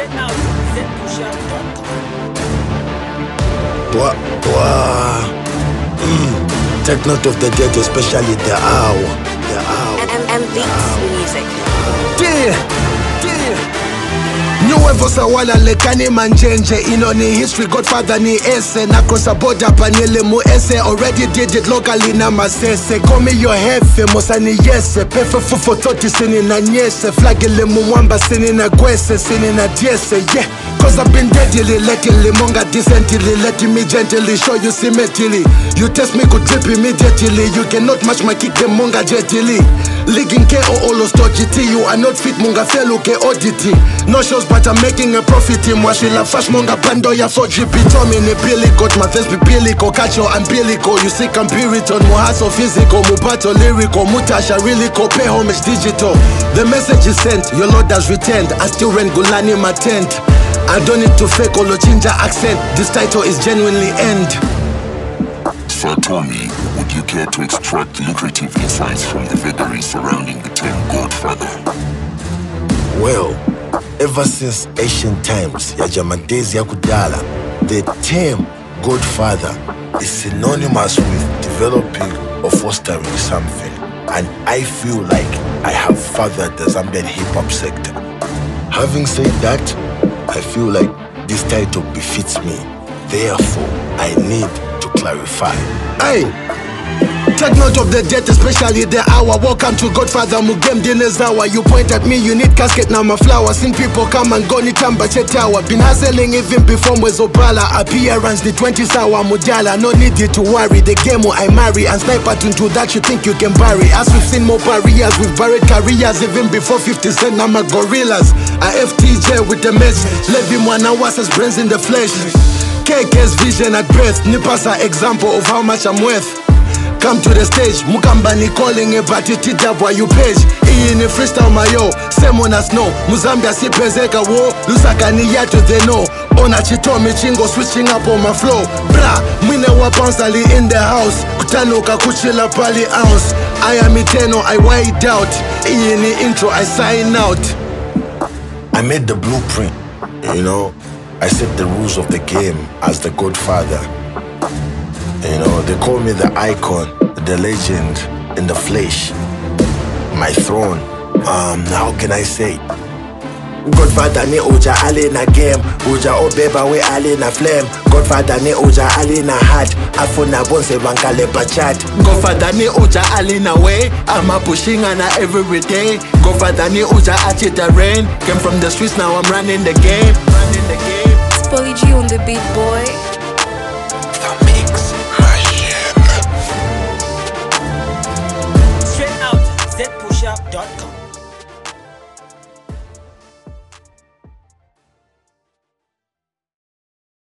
Check out Take note of the date, especially the hour. And beats music. Nuevo sawala lekani manjenje ino ni history godfather ni ese na cross a border panele mu ese already did it locally na masese call me your hefe mosani yese pefe fufo 30 sini na nyese flagile mu mwamba sini na gwese sini na diese yeah. Cause I've been deadly, lately, monga decently, letting me gently show you symmetrically. You test me, could trip immediately. You cannot match my kick, the monga jetily. Ligging K o olo stock GT. You are not fit, monga fellow K ODT. No shows, but I'm making a profit. Mwashila fash monga pando ya 4GP. Tommy ne bilico, my face be bilico, cacho umbilical. You see compiriton, muhaso physical, mupato lyrical, mutasha really ko pay homage digital. The message is sent, your Lord has returned. I still rent Gulani my tent. I don't need to fake or ginger accent. This title is genuinely end. Sir Tommy, would you care to extract lucrative insights from the vagaries surrounding the term Godfather? Well, ever since ancient times, Yajamadezi Yakudala, the term Godfather is synonymous with developing or fostering something. And I feel like I have fathered the Zambian hip-hop sector. Having said that, I feel like this title befits me. Therefore, I need to clarify. Hey! Take note of the date, especially the hour. Welcome to Godfather Mugem Dinezawa. You point at me, you need casket, now my flower. Seen people come and go, ni tamba tower. Been hustling even before Mwezobala. Appearance, the 20 sawa mudala. No need you to worry, the game I marry. And sniper to that you think you can bury. As we've seen more barriers, we've buried careers. Even before 50 cent, now my gorillas. I FTJ with the message. Levi Mwanawas's brains in the flesh. KK's vision at birth. Nipasa example of how much I'm worth. Come to the stage, Mukamba ni calling a batiti dabwa you page. Iyi ni freestyle mayo, same as no. Muzambia si pezeka wo, Lusaka ni yatu they know. Ona chitomi chingo switching up on my flow. Bra, mwine wapansali in the house. Kutano kakuchila pali ounce. I am eternal, I wide out. Iyi ni intro, I sign out. I made the blueprint, you know. I set the rules of the game as the Godfather. You know, they call me the icon, the legend in the flesh. My throne, how can I say? Godfather ne uja ali na game, uja obeba we ali na flame. Godfather ne uja ali na heart, afuna bonse bankale bachat. Godfather ne uja ali na way, I'm a pushing ana every day. Godfather ne uja achi the rain, came from the streets now I'm running the game. It's Polly G on the beat, boy.